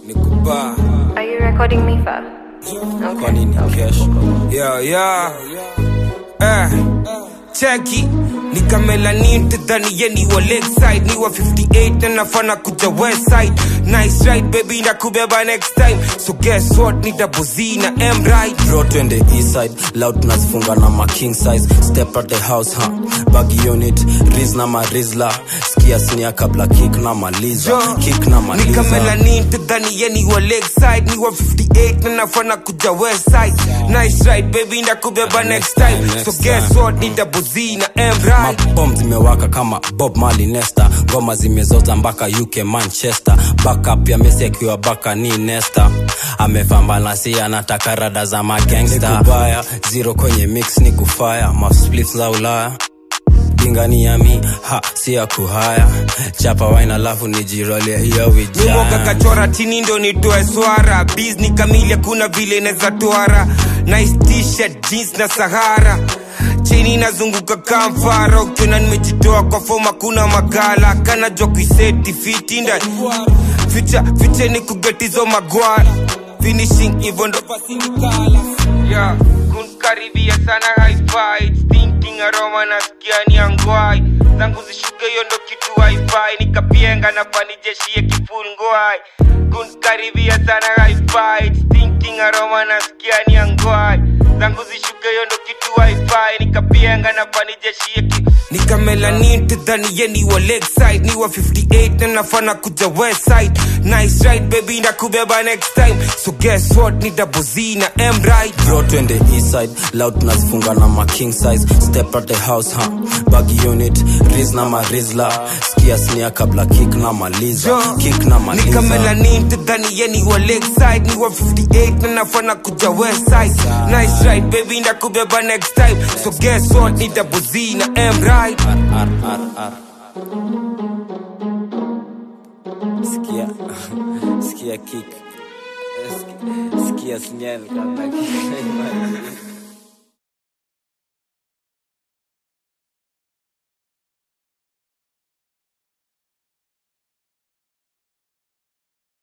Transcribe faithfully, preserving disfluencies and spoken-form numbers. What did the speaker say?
Are you recording me, Fab? Okay. Yeah, yeah. Eh, cheki nika melanin tadhani ye ni wa lakeside, ni wa fifty-eight na nafana kuja west side. Nice ride baby na kubeba next time, so guess what, ni double Z na M right. Bro twende east side, loud tunazifunga na ma king size. Step at the house, huh? Baggy unit, Riz na ma Rizla. Skia snia kabla kick na maliza, kick na maliza. Nika melanin tadhani ye ni wa lakeside, ni wa fifty-eight na nafana kuja west side. Nice ride baby na kubeba next time, so guess what, ni double Z na M right. Mabomb zimewaka kama Bob Marley Nesta. Ngoma zimezoza mpaka U K Manchester. Backup ya Messi akiwa baka ni Nesta. Amefamba na si anataka rada za magangster. Nikubaya, zero kwenye mix ni kufire. Ma splits za Ulaya Bingani ya mi, ha, siya kuhaya. Chapa wine alafu nijirole hiya wijaya. Mwoga kachora chini ndo nitoe swara. Biz ni kamili kuna vile neza tuara. Nice t-shirt, jeans na Sahara. Chini nazunguka kamfara. Ukiona nimejitoa kwa foma kuna magala. Kana joku iseti fiti nda Future, future ni kugetizo magwara. Finishing hivyo ndo pasinikala. Yeah, kunkaribia sana hi-fi. Thinking aroma na skia ni angwai. Zangu zishuke yondo kitu hi-fi. Nikapienga na panijeshie kifungwai. Kunkaribia sana hi-fi. Thinking aroma na skia ni angwai. Zangu zishuke yondo kitu hi-fi. Nikapienga na panijeshie kifungwai. Nika melanin tadhani ye ni wa lakeside, ni wa fifty-eight na nafana kuja west side. Nice ride baby na kubeba next time, so guess what, ni double Z na M right. Bro twende east side, loud tunazifunga na ma king size. Step at the house, huh? Baggy unit, Riz na ma Rizla. Skia snia kabla kick na maliza, kick na maliza. Nika melanin tadhani ye ni wa lakeside, ni wa fifty-eight na nafana kuja west side. Nice ride baby na kubeba next time, so guess what, ni double Z na M right. Ar, ar, ar, ar. Skia, skia kick. Skia snia kabla kick.